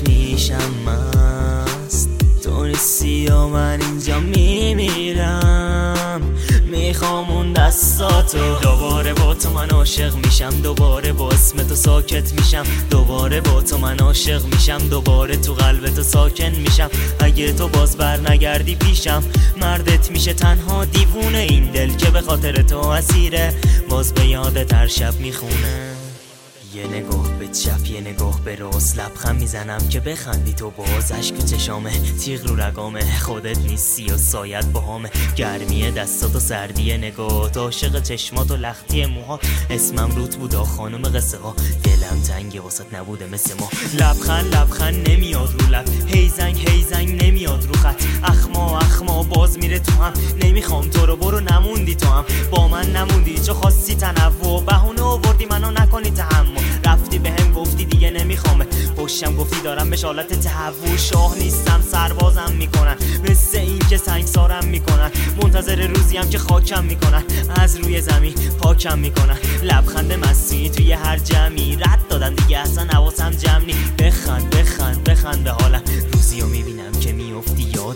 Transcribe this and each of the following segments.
یادت میشم مست، تو نیستی و من اینجا میمیرم. میخوام اون دستاتو، دوباره با تو من عاشق میشم، دوباره با اسم تو ساکت میشم، دوباره با تو من عاشق میشم، دوباره تو قلب تو ساکن میشم. اگه تو باز بر نگردی پیشم، مردت میشه تنها دیوونه این دل که به خاطر تو اسیره، باز به یادت هر شب میخونه. یه نگاه به چپ یه نگاه به راست، لبخند میزنم که بخندی تو باز. اشک تو چشامه تیغ رو رگامه، خودت نیستی و سایت باهامه. گرمی دستات و سردی نگاهت، عاشق چشمات و لختی موهات. اسمم روت بود خانم قصه ها، دلم تنگه واسط نبوده مثل ما. لبخند نمیاد رو لب، هی زنگ نمیاد رو خط. اخما باز میره تو هم، نمیخوام تو رو، برو نموندی تو هم با من نموندی، چه خواستی تنوع بهونه آوردی منو نکنی تحمل. رفتی بهم گفتی دیگه نمیخوامه، پشتم گفتی دارم به حالت تهوع. شاه نیستم سربازم میکنن، مثل این که سنگسارم میکنن، منتظر روزیم که خاکم میکنن، از روی زمین پاکم میکنن. لبخند مستی توی هر جمعی، رد دادن دیگه اصلا حواسم جمع نی. بخند به حالم، روزیو میبینم که میافتی یاد.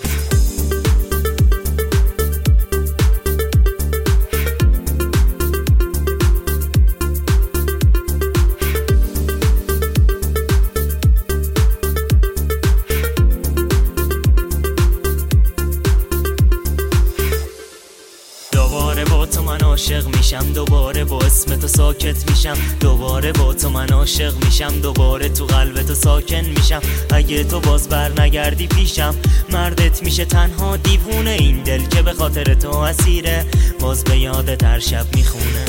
دوباره با تو من عاشق میشم، دوباره با اسم تو ساکت میشم، دوباره با تو من عاشق میشم، دوباره تو قلب تو ساکن میشم. اگه تو باز بر نگردی پیشم، مردت میشه تنها دیوونه این دل که به خاطر تو اسیره، باز به یادت هر شب میخونه.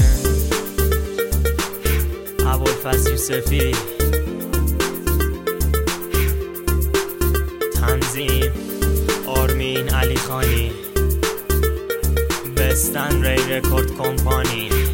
ابوالفضل یوسفی، تنظیم آرمین علی خانی، بستن ری رکورد کمپانی.